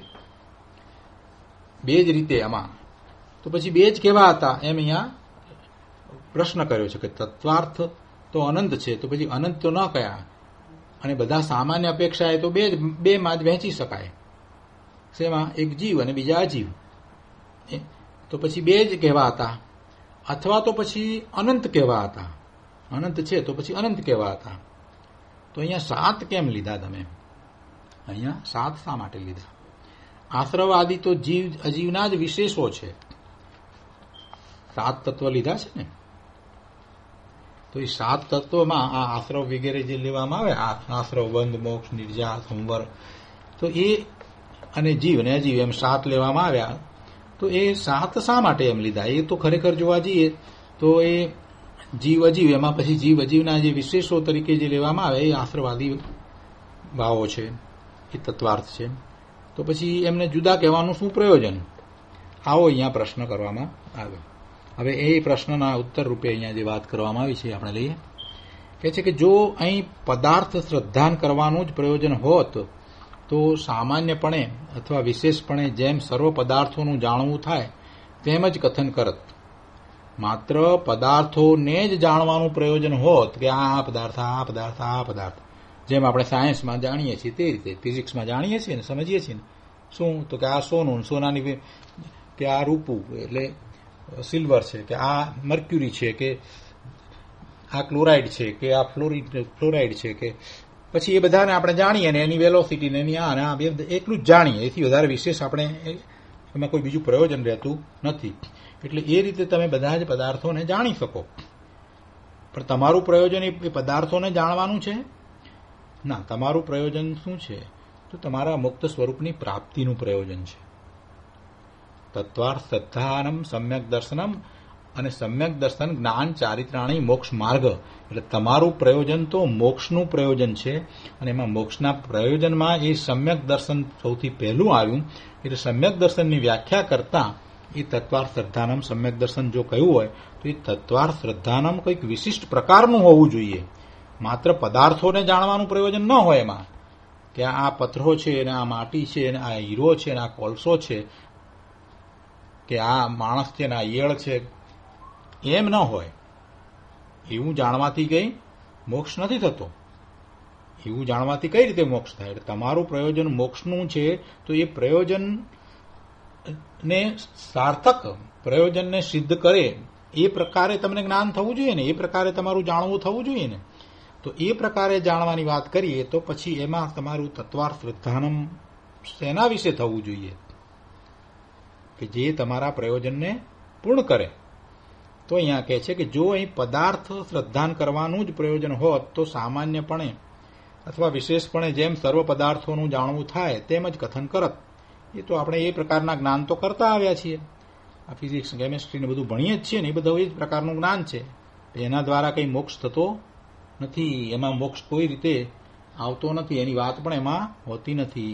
બે જ રીતે આમાં, તો પછી બે જ કેવા હતા એમ અહીંયા પ્રશ્ન કર્યો છે કે તત્વાર્થ તો અનંત છે, તો પછી અનંત તો ન કયા, અને બધા સામાન્ય અપેક્ષાએ તો બેમાં જ વહેંચી શકાય. શેમાં? એક જીવ અને બીજા અજીવ. તો પછી બે જ કહેવાતા, અથવા તો પછી અનંત કહેવાતા. અનંત છે તો પછી અનંત કહેવાતા. તો અહીંયા 7 કેમ લીધા તમે? અહીંયા 7 શા માટે લીધા? આશ્રવાદી તો જીવ અજીવના જ વિશેષો છે. 7 તત્વ લીધા છે ને, તો એ 7 તત્વમાં આ આશ્રવ વગેરે જે લેવામાં આવે, આશ્રવ, બંધ, મોક્ષ, નિર્જા, સંવર, તો એ અને જીવ અને અજીવ એમ 7 લેવામાં આવ્યા. તો એ 7 શા માટે એમ લીધા? એ તો ખરેખર જોવા જઈએ તો એ જીવ અજીવ, એમાં પછી જીવ અજીવના જે વિશેષો તરીકે જે લેવામાં આવે એ આશ્રવાદી ભાવો છે, એ તત્વાર્થ છે. તો પછી એમને જુદા કહેવાનું શું પ્રયોજન? આવો અહીંયા પ્રશ્ન કરવામાં આવ્યો. હવે એ પ્રશ્નના ઉત્તર રૂપે અહીંયા જે વાત કરવામાં આવી છે આપણે લઈએ. કહે છે કે જો અહીં પદાર્થ શ્રદ્ધાન કરવાનું જ પ્રયોજન હોત તો સામાન્યપણે અથવા વિશેષપણે જેમ સર્વ પદાર્થોનું જાણવું થાય તેમ જ કથન કરત. માત્ર પદાર્થોને જ જાણવાનું પ્રયોજન હોત કે આ પદાર્થ, આ પદાર્થ, આ પદાર્થ, જેમ આપણે સાયન્સમાં જાણીએ છીએ તે રીતે, ફિઝિક્સમાં જાણીએ છીએ ને, સમજીએ છીએ ને. શું? તો કે આ સોનું, સોનાની, કે આ રૂપું એટલે સિલ્વર છે, કે આ મર્ક્યુરી છે, કે આ ક્લોરાઇડ છે, કે આ ફ્લોરાઇડ છે, કે પછી એ બધાને આપણે જાણીએ ને એની વેલોસિટી ને એની આ ને આ એટલું જ જાણીએ. એથી વધારે વિશેષ આપણે એમાં કોઈ બીજું પ્રયોજન રહેતું નથી. એટલે એ રીતે તમે બધા જ પદાર્થોને જાણી શકો. પણ તમારું પ્રયોજન એ પદાર્થોને જાણવાનું છે? ના, તમારું પ્રયોજન શું છે? તો તમારા મુક્ત સ્વરૂપની પ્રાપ્તિનું પ્રયોજન છે. તત્વાર્થ શ્રદ્ધાનમ સમ્યક દર્શનમ, અને સમ્યક દર્શન જ્ઞાન ચારિત્રાણી મોક્ષ માર્ગ. એટલે તમારું પ્રયોજન તો મોક્ષનું પ્રયોજન છે, અને એમાં મોક્ષના પ્રયોજનમાં એ સમ્યક દર્શન સૌથી પહેલું આવ્યું. એટલે સમ્યક દર્શનની વ્યાખ્યા કરતા એ તત્વાર્થ શ્રદ્ધાનમ સમ્યક દર્શન જો કહ્યું હોય તો એ તત્વાર્થ શ્રદ્ધાનમ કંઈક વિશિષ્ટ પ્રકારનું હોવું જોઈએ. માત્ર પદાર્થોને જાણવાનું પ્રયોજન ન હોય એમાં, કે આ પથ્થરો છે ને આ માટી છે ને આ હીરો છે ને આ કોલસો છે, કે આ માણસ છે ને આ ઈયળ છે, એમ ન હોય. એવું જાણવાથી કઈ મોક્ષ નથી થતો. એવું જાણવાથી કઈ રીતે મોક્ષ થાય? એટલે તમારું પ્રયોજન મોક્ષનું છે, તો એ પ્રયોજનને સાર્થક, પ્રયોજનને સિદ્ધ કરે એ પ્રકારે તમને જ્ઞાન થવું જોઈએ ને, એ પ્રકારે તમારું જાણવું થવું જોઈએ ને. તો એ પ્રકારે જાણવાની વાત કરીએ તો પછી એમાં તમારું તત્વાર્થ શ્રદ્ધાનમ શેના વિશે થવું જોઈએ? કે જે તમારા પ્રયોજનને પૂર્ણ કરે. તો અહીંયા કહે છે કે જો અહીં પદાર્થ શ્રદ્ધાન કરવાનું જ પ્રયોજન હોત તો સામાન્યપણે અથવા વિશેષપણે જેમ સર્વ પદાર્થોનું જાણવું થાય તેમ જ કથન કરત. એ તો આપણે એ પ્રકારના જ્ઞાન તો કરતા આવ્યા છીએ. આ ફિઝિક્સ, કેમેસ્ટ્રીને બધું ભણીએ જ છીએ ને, એ બધું એ જ પ્રકારનું જ્ઞાન છે. એના દ્વારા કંઈ મોક્ષ થતો નથી. એમાં મોક્ષ કોઈ રીતે આવતો નથી, એની વાત પણ એમાં હોતી નથી.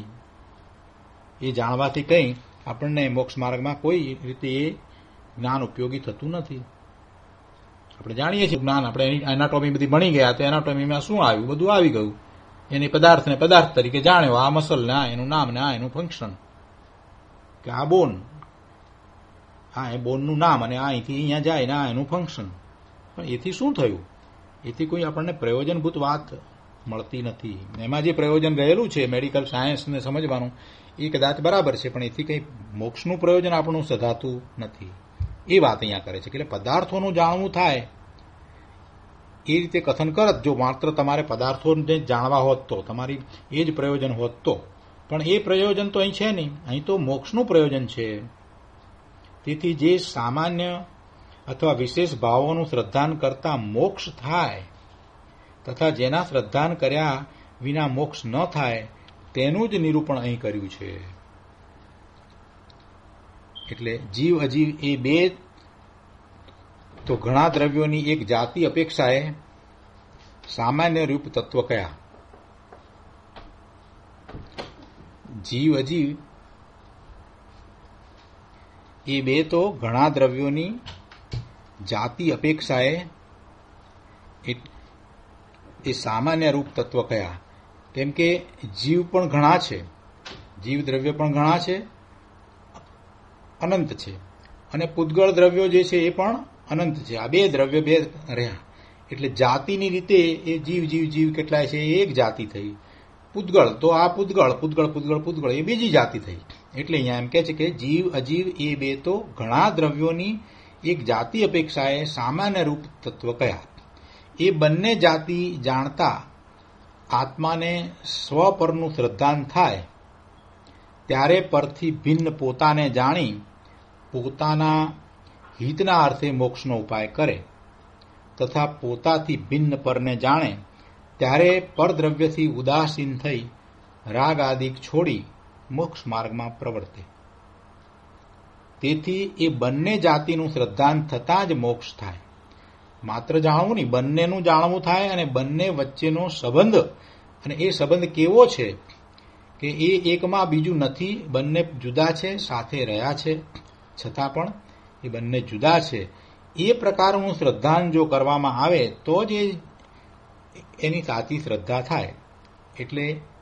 એ જાણવાથી કંઈ આપણને મોક્ષ માર્ગમાં કોઈ રીતે એ જ્ઞાન ઉપયોગી થતું નથી. આપણે જાણીએ છીએ જ્ઞાન, આપણે એની એનાટોમી બધી ભણી ગયા, તો એનાટોમીમાં શું આવ્યું? બધું આવી ગયું. એની પદાર્થને પદાર્થ તરીકે જાણ્યો, આ મસલ ને આ એનું નામ ને આ એનું ફંક્શન, કે આ બોન, આ એ બોનનું નામ, અને આ અહીંથી અહીંયા જાય ને આ એનું ફંક્શન. પણ એથી શું થયું? એથી કોઈ આપણને પ્રયોજનભૂત વાત મળતી નથી. એમાં જે પ્રયોજન રહેલું છે મેડિકલ સાયન્સને સમજવાનું, એ કદાચ બરાબર છે, પણ એથી કંઈ મોક્ષનું પ્રયોજન આપણું સધાતું નથી. એ વાત અહીંયા કરે છે કે પદાર્થોનું જાણવું થાય એ રીતે કથન કરત. જો માત્ર તમારે પદાર્થોને જાણવા હોત તો તમારી એ જ પ્રયોજન હોત તો, પણ એ પ્રયોજન તો અહીં છે નહીં. અહીં તો મોક્ષનું પ્રયોજન છે. તેથી જે સામાન્ય અથવા વિશેષ ભાવોનું શ્રદ્ધાન કરતા મોક્ષ થાય, તથા જેના શ્રદ્ધાન કર્યા વિના મોક્ષ ન થાય, તેનું જ નિરૂપણ અહીં કર્યું છે. એટલે જીવ અજીવ એ બે તો ઘણા દ્રવ્યોની એક જાતિ અપેક્ષાએ સામાન્ય રૂપ તત્વ કયા? જીવ અજીવ એ બે તો ઘણા દ્રવ્યોની જાતિ અપેક્ષાએ એ સામાન્ય રૂપ તત્વ કયા? કેમ કે જીવ પણ ઘણા છે, જીવ દ્રવ્ય પણ ઘણા છે, અનંત છે, અને પૂતગળ દ્રવ્યો જે છે એ પણ અનંત છે. આ બે દ્રવ્ય બે રહ્યા એટલે જાતિની રીતે એ જીવ જીવ જીવ કેટલાય છે એ એક જાતિ થઈ. પૂતગળ તો આ પૂતગળ પૂતગળ પૂતગળ પૂતગળ એ બીજી જાતિ થઈ. એટલે અહીંયા એમ કહે છે કે જીવ અજીવ એ બે તો ઘણા દ્રવ્યોની એક જાતિ અપેક્ષાએ સામાન્ય રૂપ તત્વ કયા. એ બંને જાતિ જાણતા આત્માને સ્વ પરનું શ્રદ્ધાન થાય ત્યારે પરથી ભિન્ન પોતાને જાણી પોતાના હિતના અર્થે મોક્ષનો ઉપાય કરે તથા પોતાથી ભિન્ન પરને જાણે ત્યારે પરદ્રવ્યથી ઉદાસીન થઈ રાગ આદિક છોડી મોક્ષ માર્ગમાં પ્રવર્તે. તેથી એ બંને જાતિનું શ્રદ્ધાન થતાં જ મોક્ષ થાય. માત્ર જાણવું નહીં, બંનેનું જાણવું થાય અને બંને વચ્ચેનો સંબંધ, અને એ સંબંધ કેવો છે કે એ એકમાં બીજું નથી, બંને જુદા છે, સાથે રહ્યા છે છતાં પણ એ બંને જુદા છે. એ પ્રકારનું શ્રદ્ધાન જો કરવામાં આવે તો જ એની સાચી શ્રદ્ધા થાય. એટલે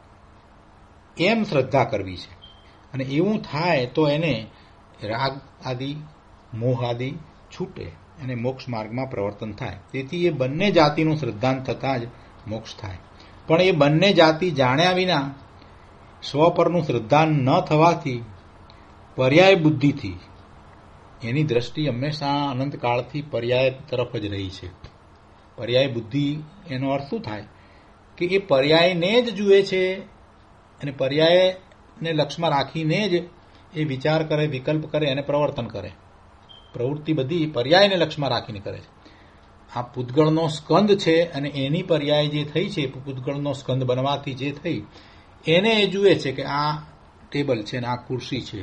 એમ શ્રદ્ધા કરવી છે, અને એવું થાય તો એને રાગ આદિ મોહ આદિ છૂટે અને મોક્ષ માર્ગમાં પ્રવર્તન થાય. તેથી એ બંને જાતિનું શ્રદ્ધાન થતાં જ મોક્ષ થાય. પણ એ બંને જાતિ જાણ્યા વિના સ્વ પરનું શ્રદ્ધાન ન થવાથી પર્યાય બુદ્ધિથી એની દ્રષ્ટિ હંમેશા અનંતકાળથી પર્યાય તરફ જ રહી છે. પર્યાય બુદ્ધિ એનો અર્થ શું થાય કે એ પર્યાયને જ જુએ છે અને પર્યાયને લક્ષમાં રાખીને જ એ વિચાર કરે, વિકલ્પ કરે અને પ્રવર્તન કરે. પ્રવૃત્તિ બધી પર્યાયને લક્ષમાં રાખીને કરે છે. આ પૂતગળનો સ્કંદ છે અને એની પર્યાય જે થઈ છે, પૂતગળનો સ્કંદ બનવાથી જે થઈ એને એ જુએ છે કે આ ટેબલ છે ને આ ખુરશી છે,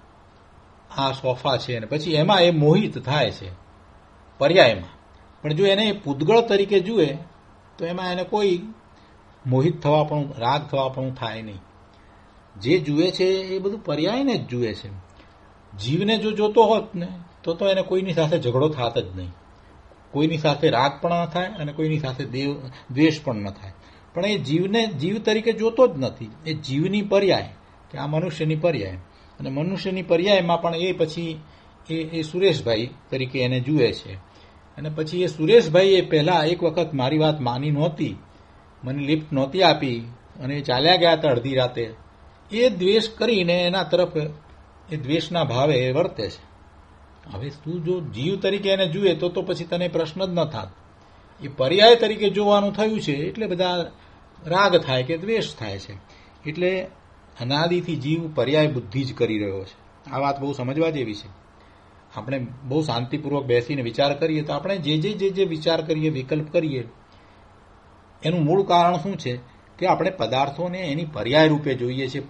આ સોફા છે, અને પછી એમાં એ મોહિત થાય છે પર્યાયમાં. પણ જો એને પૂતગળ તરીકે જુએ તો એમાં એને કોઈ મોહિત થવા પણ રાગ થવા પણ થાય નહીં. જે જુએ છે એ બધું પર્યાયને જ જુએ છે. જીવને જો જોતો હોત ને તો એને કોઈની સાથે ઝઘડો થાત જ નહીં, કોઈની સાથે રાગ પણ ન થાય અને કોઈની સાથે દ્વેષ પણ ન થાય. પણ એ જીવને જીવ તરીકે જોતો જ નથી. એ જીવની પર્યાય કે આ મનુષ્યની પર્યાય, અને મનુષ્યની પર્યાયમાં પણ એ પછી એ સુરેશભાઈ તરીકે એને જુએ છે. અને પછી એ સુરેશભાઈ એ પહેલા એક વખત મારી વાત માની નહોતી, મને લિફ્ટ નહોતી આપી અને એ ચાલ્યા ગયા હતા અડધી રાતે. એ દ્વેષ કરીને એના તરફ એ દ્વેષના ભાવે એ વર્તે છે. હવે તું જો જીવ તરીકે એને જુએ તો પછી તને પ્રશ્ન જ ન થાત. એ પર્યાય તરીકે જોવાનું થયું છે એટલે બધા રાગ થાય કે દ્વેષ થાય છે. એટલે અનાદિથી જીવ પર્યાય બુદ્ધિ જ કરી રહ્યો છે. આ વાત બહુ સમજવા જેવી છે. આપણે બહુ શાંતિપૂર્વક બેસીને વિચાર કરીએ તો આપણે જે વિચાર કરીએ, વિકલ્પ કરીએ, એનું મૂળ કારણ શું છે કે આપણે પદાર્થોને એની પર્યાય રૂપે જોઈએ છીએ,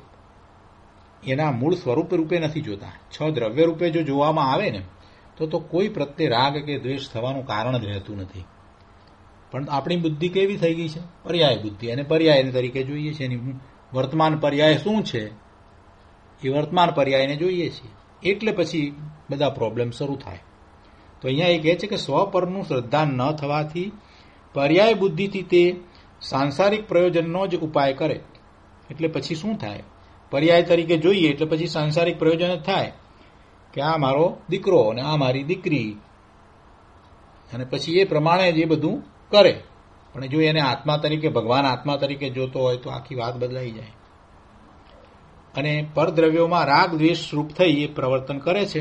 એના મૂળ સ્વરૂપ રૂપે નથી જોતા. છ દ્રવ્ય રૂપે જો જોવામાં આવે ને તો કોઈ પ્રત્યે રાગ કે દ્વેષ થવાનું કારણ જ રહેતું નથી. પણ આપણી બુદ્ધિ કેવી થઈ ગઈ છે? પર્યાય બુદ્ધિ, અને પર્યાય તરીકે જોઈએ છે. એની વર્તમાન પર્યાય શું છે એ વર્તમાન પર્યાયને જોઈએ છીએ. એટલે પછી બધા પ્રોબ્લેમ શરૂ થાય. તો અહીંયા એ કહે છે કે સ્વ પરનું શ્રદ્ધા ન થવાથી પર્યાય બુદ્ધિથી તે સાંસારિક પ્રયોજનનો જ ઉપાય કરે. એટલે પછી શું થાય? પર્યાય તરીકે જોઈએ એટલે પછી સાંસારિક પ્રયોજન જ થાય કે આ મારો દીકરો અને આ મારી દીકરી, અને પછી એ પ્રમાણે જ એ બધું કરે. પણ જો એને આત્મા તરીકે, ભગવાન આત્મા તરીકે જોતો હોય તો આખી વાત બદલાઈ જાય. અને પરદ્રવ્યોમાં રાગ દ્વેષ રૂપ થઈ એ પ્રવર્તન કરે છે.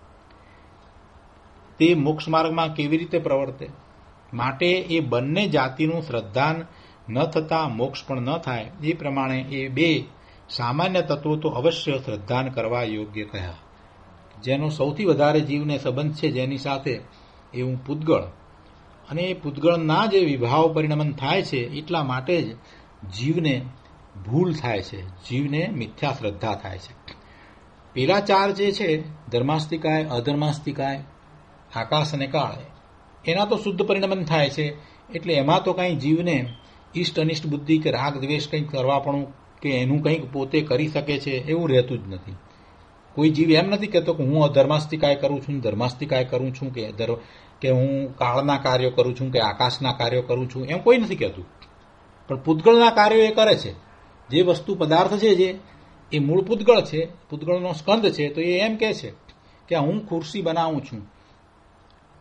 તે મોક્ષ માર્ગમાં કેવી રીતે પ્રવર્તે? માટે એ બંને જાતિનું શ્રદ્ધાન ન થતા મોક્ષ પણ ન થાય. એ પ્રમાણે એ બે સામાન્ય તત્વો તો અવશ્ય શ્રદ્ધાન કરવા યોગ્ય કહ્યા. જેનો સૌથી વધારે જીવને સંબંધ છે જેની સાથે, એવું પૂતગળ. અને એ પૂતગળના જે વિભાવ પરિણમન થાય છે એટલા માટે જ જીવને ભૂલ થાય છે, જીવને મિથ્યા શ્રદ્ધા થાય છે. પેલા ચાર જે છે, ધર્માસ્તિકાય, અધર્માસ્તિકાય, આકાશ અને કાળ, એના તો શુદ્ધ પરિણમન થાય છે. એટલે એમાં તો કંઈ જીવને ઇષ્ટ અનિષ્ટ બુદ્ધિ કે રાગ દ્વેષ કંઈક કરવા પણ કે એનું કંઈક પોતે કરી શકે છે એવું રહેતું જ નથી. કોઈ જીવ એમ નથી કહેતો કે હું અધર્માસ્તિકાય કરું છું, ધર્માસ્તિકાય કરું છું, કે હું કાળના કાર્યો કરું છું કે આકાશના કાર્યો કરું છું, એમ કોઈ નથી કહેતું. પણ પૂતગળના કાર્યો એ કરે છે. જે વસ્તુ પદાર્થ છે જે એ મૂળ પૂતગળ છે, પૂતગળનો સ્કંદ છે, તો એ એમ કહે છે કે હું ખુરશી બનાવું છું,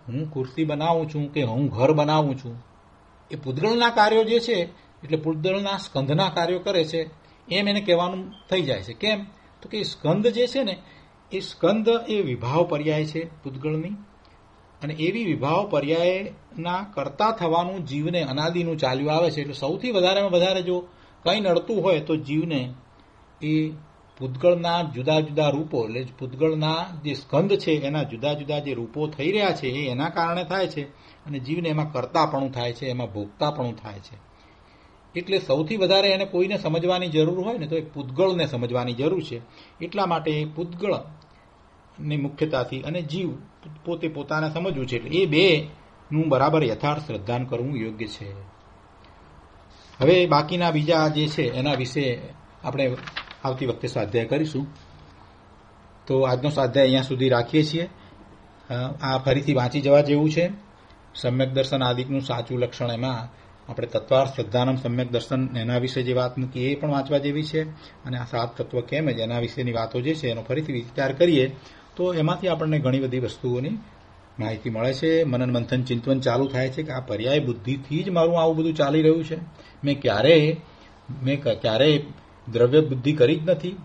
હું ખુરશી બનાવું છું કે હું ઘર બનાવું છું, એ પૂતગળના કાર્યો જે છે એટલે પૂતગળના સ્કંધના કાર્યો કરે છે એમ એને કહેવાનું થઈ જાય છે. કેમ? તો કે સ્કંદ જે છે ને એ સ્કંદ એ વિભાવ પર્યાય છે પૂતગળની, અને એવી વિભાવ પર્યાયના કરતા થવાનું જીવને અનાદિનું ચાલ્યું આવે છે. એટલે સૌથી વધારેમાં વધારે જો કંઈ નડતું હોય તો જીવને એ પૂતગળના જુદા જુદા રૂપો, એટલે પૂતગળના જે સ્કંદ છે એના જુદા જુદા જે રૂપો થઈ રહ્યા છે એ એના કારણે થાય છે, અને જીવને એમાં કર્તાપણું થાય છે, એમાં ભોગતાપણું થાય છે. એટલે સૌથી વધારે એને કોઈને સમજવાની જરૂર હોય ને તો એ પૂતગળને સમજવાની જરૂર છે. એટલા માટે એ પૂતગળની મુખ્યતાથી અને જીવ પોતે પોતાને સમજવું છે. એટલે એ બેનું બરાબર યથાર્થ શ્રદ્ધાન કરવું યોગ્ય છે. હવે બાકીના બીજા જે છે એના વિશે આપણે આવતી વખતે સ્વાધ્યાય કરીશું. તો આજનો સ્વાધ્યાય અહીંયા સુધી રાખીએ છીએ. આ ફરીથી વાંચી જવા જેવું છે. સમ્યક દર્શન આદિકનું સાચું લક્ષણ, એમાં આપણે તત્વાર્થ શ્રદ્ધાનમ સમ્યક દર્શન એના વિશે જે વાત મૂકી એ પણ વાંચવા જેવી છે. અને આ સાત તત્વ કેમ જ એના વિશેની વાતો જે છે એનો ફરીથી વિચાર કરીએ તો એમાંથી આપણને ઘણી બધી વસ્તુઓની માહિતી મળે છે. મનન મંથન ચિંતન ચાલુ થાય છે કે આ પર્યાય બુદ્ધિથી જ મારું આવું બધું ચાલી રહ્યું છે. મેં ક્યારેય દ્રવ્ય બુદ્ધિ કરી જ નથી,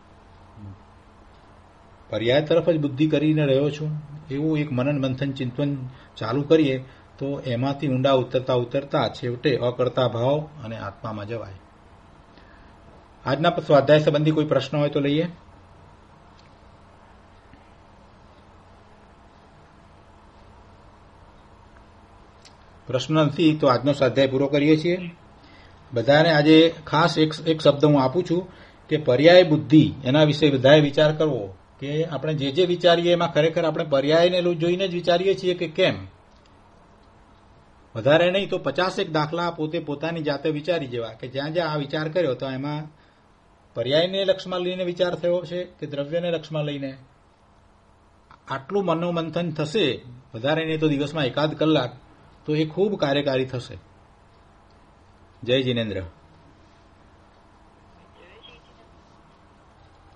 પર્યાય તરફ જ બુદ્ધિ કરીને રહ્યો છું. એવું એક મનન મંથન ચિંતન ચાલુ કરીએ તો એમાંથી ઊંડા ઉતરતા ઉતરતા છેવટે અકર્તા ભાવ અને આત્મામાં જવાય. આજના સ્વાધ્યાય સંબંધી કોઈ પ્રશ્ન હોય તો લઈએ. પ્રશ્ન નથી તો આજનો સ્વાધ્યાય પૂરો કરીએ છીએ. બધાને આજે ખાસ એક શબ્દ હું આપું છું કે પર્યાય બુદ્ધિ એના વિશે બધાએ વિચાર કરવો કે આપણે જે વિચારીએ એમાં ખરેખર આપણે પર્યાયને જોઈને જ વિચારીએ છીએ કે કેમ. વધારે નહીં તો 50 દાખલા પોતે પોતાની જાતે વિચારી જેવા કે જ્યાં જ્યાં આ વિચાર કર્યો તો એમાં પર્યાયને લક્ષમાં લઈને વિચાર થયો છે કે દ્રવ્યને લક્ષમાં લઈને. આટલું મનોમંથન થશે, વધારે નહીં તો દિવસમાં 1 કલાક, તો એ ખૂબ કાર્યકારી થશે. જય જિનેન્દ્ર.